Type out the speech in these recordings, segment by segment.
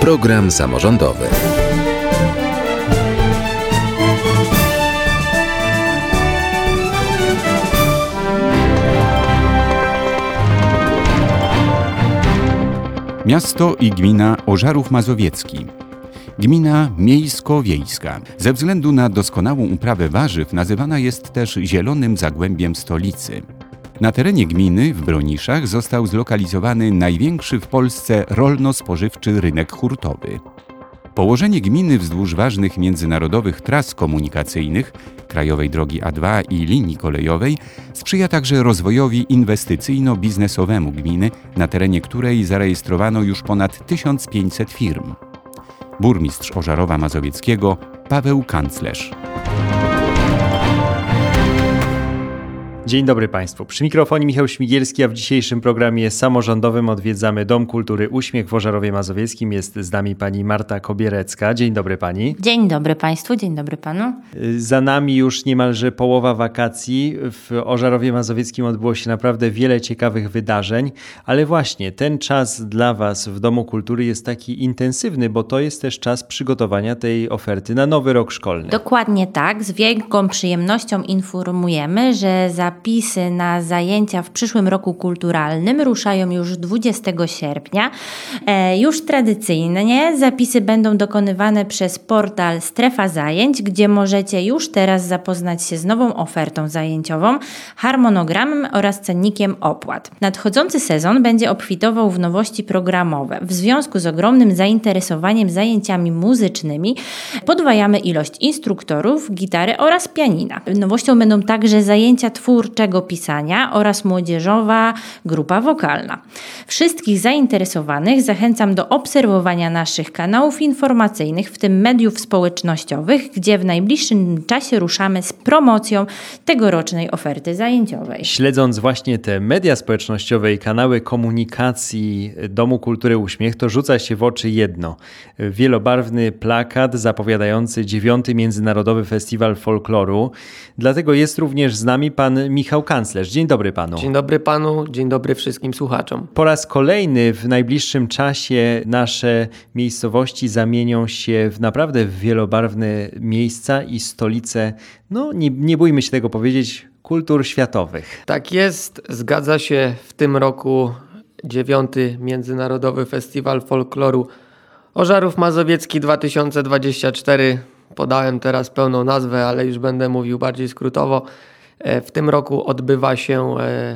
Program samorządowy. Miasto i gmina Ożarów Mazowiecki. Gmina miejsko-wiejska. Ze względu na doskonałą uprawę warzyw nazywana jest też zielonym zagłębiem stolicy. Na terenie gminy w Broniszach został zlokalizowany największy w Polsce rolno-spożywczy rynek hurtowy. Położenie gminy wzdłuż ważnych międzynarodowych tras komunikacyjnych, krajowej drogi A2 i linii kolejowej, sprzyja także rozwojowi inwestycyjno-biznesowemu gminy, na terenie której zarejestrowano już ponad 1500 firm. Burmistrz Ożarowa Mazowieckiego Paweł Kanclerz. Dzień dobry Państwu. Przy mikrofonie Michał Śmigielski, a w dzisiejszym programie samorządowym odwiedzamy Dom Kultury Uśmiech w Ożarowie Mazowieckim. Jest z nami pani Marta Kobierecka. Dzień dobry pani. Dzień dobry Państwu, dzień dobry Panu. Za nami już niemalże połowa wakacji. W Ożarowie Mazowieckim odbyło się naprawdę wiele ciekawych wydarzeń, ale właśnie ten czas dla Was w Domu Kultury jest taki intensywny, bo to jest też czas przygotowania tej oferty na nowy rok szkolny. Dokładnie tak. Z wielką przyjemnością informujemy, że zapisy na zajęcia w przyszłym roku kulturalnym ruszają już 20 sierpnia. Już tradycyjnie zapisy będą dokonywane przez portal Strefa Zajęć, gdzie możecie już teraz zapoznać się z nową ofertą zajęciową, harmonogramem oraz cennikiem opłat. Nadchodzący sezon będzie obfitował w nowości programowe. W związku z ogromnym zainteresowaniem zajęciami muzycznymi podwajamy ilość instruktorów, gitary oraz pianina. Nowością będą także zajęcia twórczego pisania oraz młodzieżowa grupa wokalna. Wszystkich zainteresowanych zachęcam do obserwowania naszych kanałów informacyjnych, w tym mediów społecznościowych, gdzie w najbliższym czasie ruszamy z promocją tegorocznej oferty zajęciowej. Śledząc właśnie te media społecznościowe i kanały komunikacji Domu Kultury Uśmiech, to rzuca się w oczy jedno. Wielobarwny plakat zapowiadający 9. Międzynarodowy Festiwal Folkloru. Dlatego jest również z nami pan Michał Kanclerz. Dzień dobry panu. Dzień dobry panu, dzień dobry wszystkim słuchaczom. Po raz kolejny w najbliższym czasie nasze miejscowości zamienią się w naprawdę wielobarwne miejsca i stolice, nie bójmy się tego powiedzieć, kultur światowych. Tak jest, zgadza się, w tym roku 9. Międzynarodowy Festiwal Folkloru Ożarów Mazowiecki 2024. Podałem teraz pełną nazwę, ale już będę mówił bardziej skrótowo. W tym roku odbywa się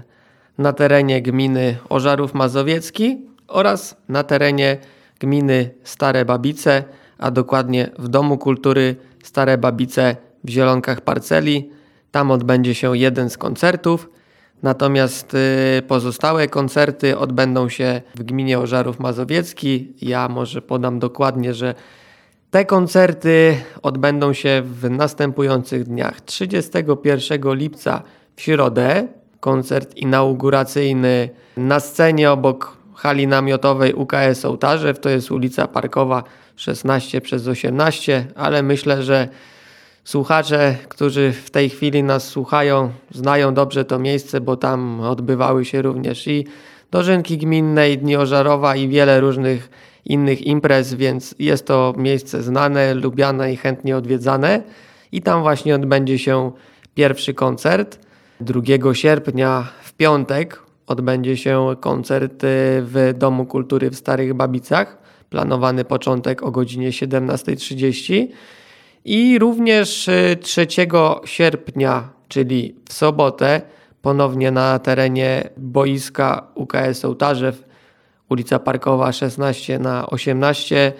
na terenie gminy Ożarów Mazowiecki oraz na terenie gminy Stare Babice, a dokładnie w Domu Kultury Stare Babice w Zielonkach Parceli. Tam odbędzie się jeden z koncertów, natomiast pozostałe koncerty odbędą się w gminie Ożarów Mazowiecki. Ja może podam dokładnie, że te koncerty odbędą się w następujących dniach. 31 lipca w środę koncert inauguracyjny na scenie obok hali namiotowej UKS Ołtarzew. To jest ulica Parkowa 16/18, ale myślę, że słuchacze, którzy w tej chwili nas słuchają, znają dobrze to miejsce, bo tam odbywały się również i dożynki gminne, i Dni Ożarowa i wiele różnych innych imprez, więc jest to miejsce znane, lubiane i chętnie odwiedzane. I tam właśnie odbędzie się pierwszy koncert. 2 sierpnia w piątek odbędzie się koncert w Domu Kultury w Starych Babicach. Planowany początek o godzinie 17:30. I również 3 sierpnia, czyli w sobotę, ponownie na terenie boiska UKS Ołtarzew, ulica Parkowa 16/18.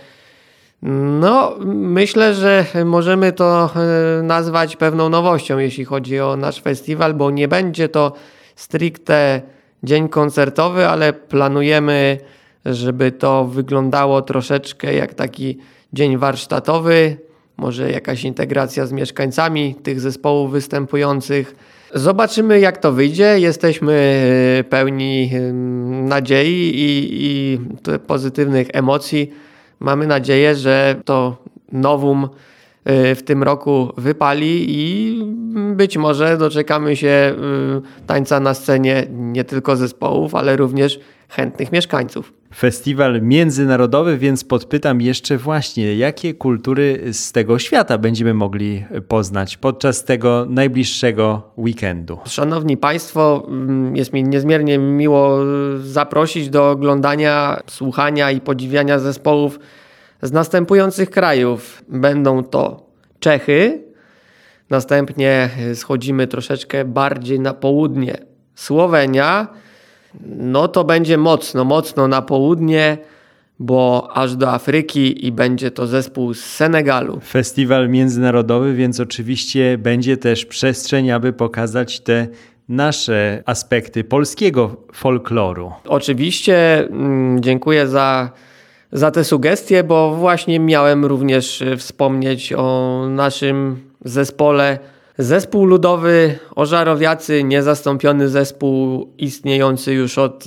Myślę, że możemy to nazwać pewną nowością, jeśli chodzi o nasz festiwal, bo nie będzie to stricte dzień koncertowy, ale planujemy, żeby to wyglądało troszeczkę jak taki dzień warsztatowy, może jakaś integracja z mieszkańcami tych zespołów występujących. Zobaczymy, jak to wyjdzie. Jesteśmy pełni nadziei i pozytywnych emocji. Mamy nadzieję, że to nowum w tym roku wypali i być może doczekamy się tańca na scenie nie tylko zespołów, ale również chętnych mieszkańców. Festiwal międzynarodowy, więc podpytam jeszcze właśnie, jakie kultury z tego świata będziemy mogli poznać podczas tego najbliższego weekendu. Szanowni Państwo, jest mi niezmiernie miło zaprosić do oglądania, słuchania i podziwiania zespołów z następujących krajów. Będą to Czechy, następnie schodzimy troszeczkę bardziej na południe. Słowenia, no to będzie mocno na południe, bo aż do Afryki i będzie to zespół z Senegalu. Festiwal międzynarodowy, więc oczywiście będzie też przestrzeń, aby pokazać te nasze aspekty polskiego folkloru. Oczywiście dziękuję za te sugestie, bo właśnie miałem również wspomnieć o naszym zespole. Zespół ludowy Ożarowiacy, niezastąpiony zespół istniejący już od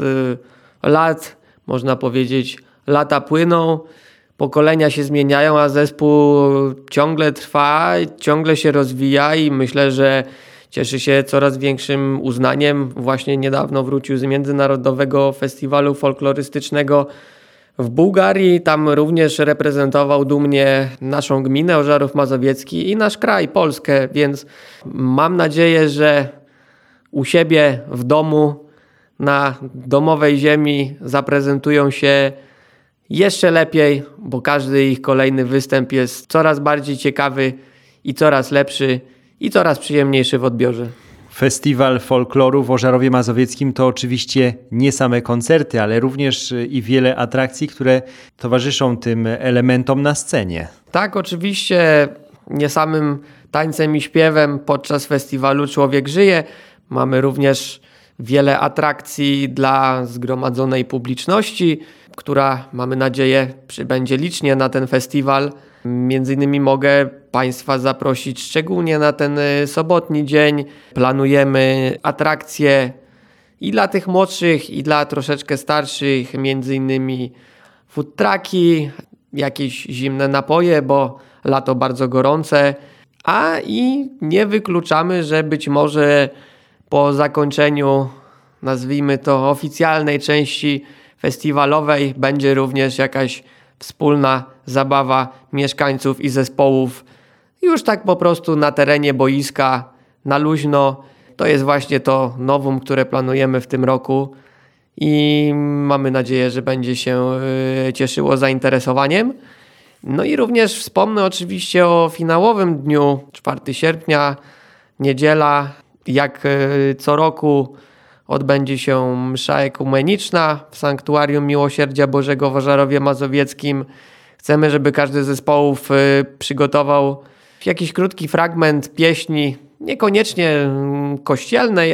lat, można powiedzieć, lata płyną, pokolenia się zmieniają, a zespół ciągle trwa, ciągle się rozwija i myślę, że cieszy się coraz większym uznaniem. Właśnie niedawno wrócił z Międzynarodowego Festiwalu Folklorystycznego w Bułgarii. Tam również reprezentował dumnie naszą gminę Ożarów Mazowiecki i nasz kraj, Polskę, więc mam nadzieję, że u siebie w domu, na domowej ziemi zaprezentują się jeszcze lepiej, bo każdy ich kolejny występ jest coraz bardziej ciekawy i coraz lepszy i coraz przyjemniejszy w odbiorze. Festiwal folkloru w Ożarowie Mazowieckim to oczywiście nie same koncerty, ale również i wiele atrakcji, które towarzyszą tym elementom na scenie. Tak, oczywiście nie samym tańcem i śpiewem podczas festiwalu człowiek żyje. Mamy również wiele atrakcji dla zgromadzonej publiczności, która, mamy nadzieję, przybędzie licznie na ten festiwal. Między innymi mogę Państwa zaprosić szczególnie na ten sobotni dzień. Planujemy atrakcje i dla tych młodszych, i dla troszeczkę starszych, między innymi food trucki, jakieś zimne napoje, bo lato bardzo gorące, a i nie wykluczamy, że być może po zakończeniu, nazwijmy to, oficjalnej części festiwalowej będzie również jakaś wspólna zabawa mieszkańców i zespołów już tak po prostu na terenie boiska, na luźno. To jest właśnie to novum, które planujemy w tym roku i mamy nadzieję, że będzie się cieszyło zainteresowaniem. No i również wspomnę oczywiście o finałowym dniu, 4 sierpnia, niedziela. Jak co roku odbędzie się msza ekumeniczna w Sanktuarium Miłosierdzia Bożego w Ożarowie Mazowieckim. Chcemy, żeby każdy z zespołów przygotował jakiś krótki fragment pieśni, niekoniecznie kościelnej,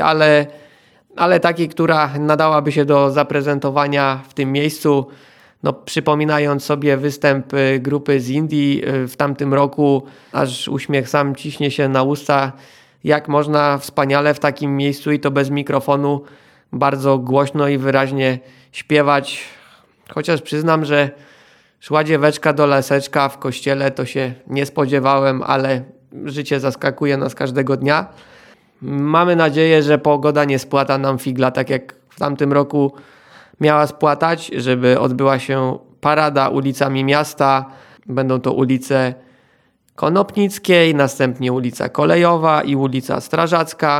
ale takiej, która nadałaby się do zaprezentowania w tym miejscu. No, przypominając sobie występ grupy z Indii w tamtym roku, aż uśmiech sam ciśnie się na usta, jak można wspaniale w takim miejscu i to bez mikrofonu bardzo głośno i wyraźnie śpiewać. Chociaż przyznam, że szła dzieweczka do laseczka w kościele, to się nie spodziewałem, ale życie zaskakuje nas każdego dnia. Mamy nadzieję, że pogoda nie spłata nam figla, tak jak w tamtym roku miała spłatać, żeby odbyła się parada ulicami miasta. Będą to ulice Konopnickiej, następnie ulica Kolejowa i ulica Strażacka,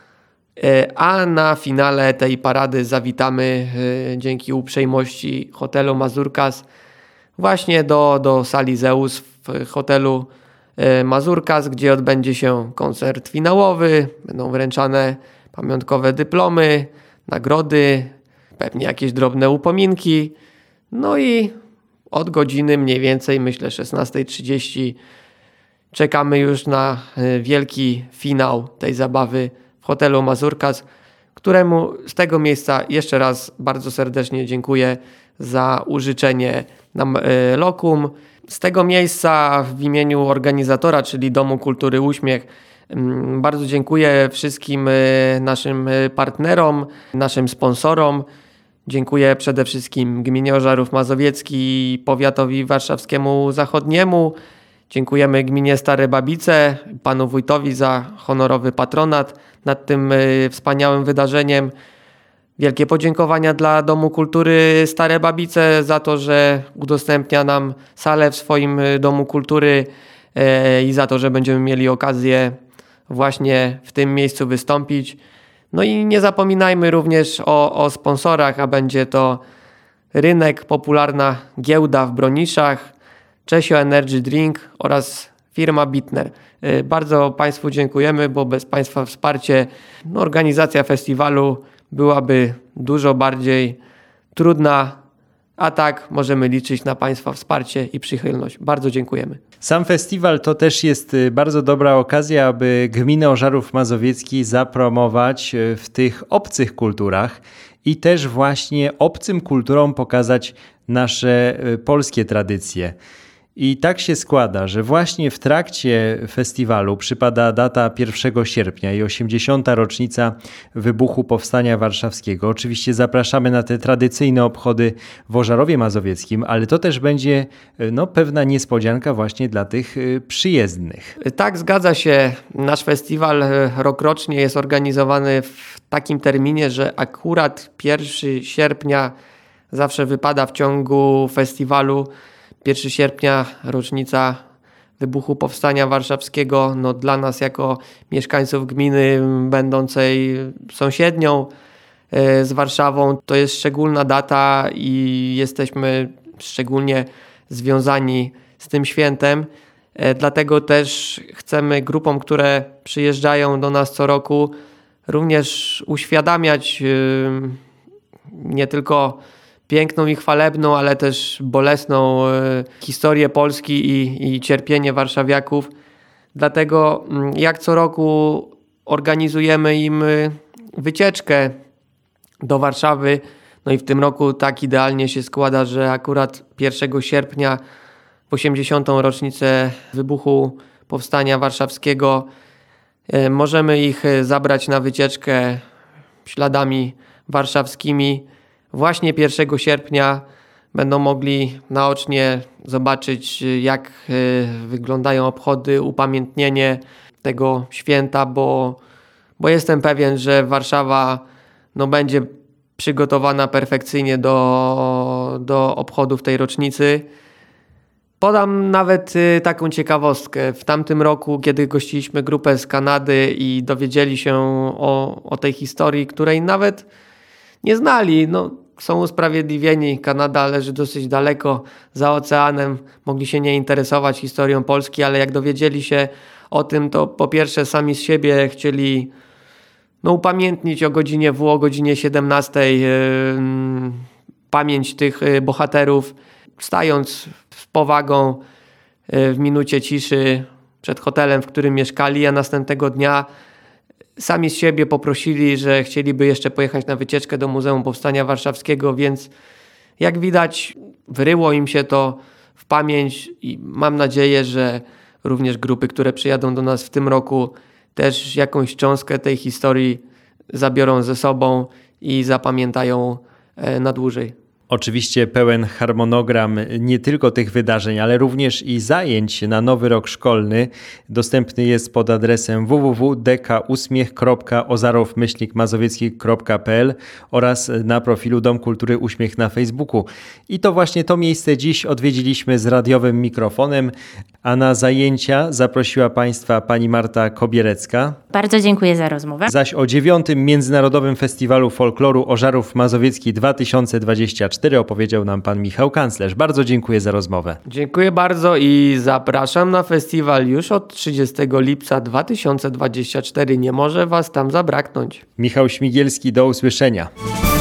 a na finale tej parady zawitamy dzięki uprzejmości hotelu Mazurkas właśnie do sali Zeus w hotelu Mazurkas, gdzie odbędzie się koncert finałowy, będą wręczane pamiątkowe dyplomy, nagrody, pewnie jakieś drobne upominki, no i od godziny mniej więcej, myślę 16:30 czekamy już na wielki finał tej zabawy w hotelu Mazurkas, któremu z tego miejsca jeszcze raz bardzo serdecznie dziękuję za użyczenie nam lokum. Z tego miejsca w imieniu organizatora, czyli Domu Kultury Uśmiech, bardzo dziękuję wszystkim naszym partnerom, naszym sponsorom. Dziękuję przede wszystkim Gminie Ożarów Mazowiecki i Powiatowi Warszawskiemu Zachodniemu. Dziękujemy Gminie Stare Babice, panu wójtowi za honorowy patronat nad tym wspaniałym wydarzeniem. Wielkie podziękowania dla Domu Kultury Stare Babice za to, że udostępnia nam salę w swoim Domu Kultury i za to, że będziemy mieli okazję właśnie w tym miejscu wystąpić. No i nie zapominajmy również o sponsorach, a będzie to Rynek, popularna giełda w Broniszach, Czesio Energy Drink oraz firma Bitner. Bardzo Państwu dziękujemy, bo bez Państwa wsparcia organizacja festiwalu byłaby dużo bardziej trudna, a tak możemy liczyć na Państwa wsparcie i przychylność. Bardzo dziękujemy. Sam festiwal to też jest bardzo dobra okazja, aby gminę Ożarów Mazowiecki zapromować w tych obcych kulturach i też właśnie obcym kulturom pokazać nasze polskie tradycje. I tak się składa, że właśnie w trakcie festiwalu przypada data 1 sierpnia i 80. rocznica wybuchu Powstania Warszawskiego. Oczywiście zapraszamy na te tradycyjne obchody w Ożarowie Mazowieckim, ale to też będzie pewna niespodzianka właśnie dla tych przyjezdnych. Tak, zgadza się. Nasz festiwal rokrocznie jest organizowany w takim terminie, że akurat 1 sierpnia zawsze wypada w ciągu festiwalu. 1 sierpnia, rocznica wybuchu Powstania Warszawskiego, dla nas jako mieszkańców gminy będącej sąsiednią z Warszawą, to jest szczególna data i jesteśmy szczególnie związani z tym świętem. Dlatego też chcemy grupom, które przyjeżdżają do nas co roku, również uświadamiać nie tylko piękną i chwalebną, ale też bolesną historię Polski i cierpienie warszawiaków. Dlatego jak co roku organizujemy im wycieczkę do Warszawy. No i w tym roku tak idealnie się składa, że akurat 1 sierpnia w 80. rocznicę wybuchu Powstania Warszawskiego możemy ich zabrać na wycieczkę śladami warszawskimi. Właśnie 1 sierpnia będą mogli naocznie zobaczyć, jak wyglądają obchody, upamiętnienie tego święta, bo jestem pewien, że Warszawa będzie przygotowana perfekcyjnie do obchodów tej rocznicy. Podam nawet taką ciekawostkę. W tamtym roku, kiedy gościliśmy grupę z Kanady i dowiedzieli się o tej historii, której nawet nie znali, są usprawiedliwieni. Kanada leży dosyć daleko za oceanem. Mogli się nie interesować historią Polski, ale jak dowiedzieli się o tym, to po pierwsze sami z siebie chcieli upamiętnić o godzinie 17 pamięć tych bohaterów, stając z powagą w minucie ciszy przed hotelem, w którym mieszkali, a następnego dnia sami z siebie poprosili, że chcieliby jeszcze pojechać na wycieczkę do Muzeum Powstania Warszawskiego, więc jak widać wyryło im się to w pamięć i mam nadzieję, że również grupy, które przyjadą do nas w tym roku, też jakąś cząstkę tej historii zabiorą ze sobą i zapamiętają na dłużej. Oczywiście pełen harmonogram nie tylko tych wydarzeń, ale również i zajęć na nowy rok szkolny dostępny jest pod adresem www.dekuśmiech.ozarów-mazowiecki.pl oraz na profilu Dom Kultury Uśmiech na Facebooku. I to właśnie to miejsce dziś odwiedziliśmy z radiowym mikrofonem, a na zajęcia zaprosiła Państwa pani Marta Kobierecka. Bardzo dziękuję za rozmowę. Zaś o 9. Międzynarodowym Festiwalu Folkloru Ożarów Mazowiecki 2024 opowiedział nam pan Michał Kanclerz. Bardzo dziękuję za rozmowę. Dziękuję bardzo i zapraszam na festiwal już od 30 lipca 2024. Nie może Was tam zabraknąć. Michał Śmigielski, do usłyszenia.